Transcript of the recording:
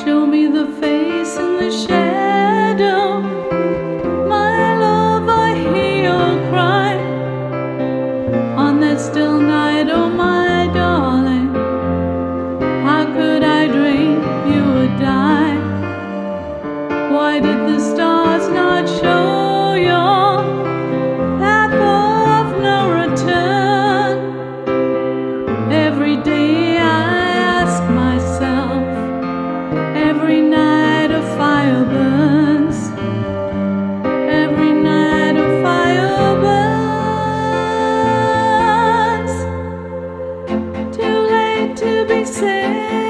Show me the face in the shadow. My love, I hear your cry. On that still night, oh my darling, how could I dream you would die? Why did the stars not show your path of no return? Every day I ask myself, every night a fire burns, every night a fire burns. Too late to be saved.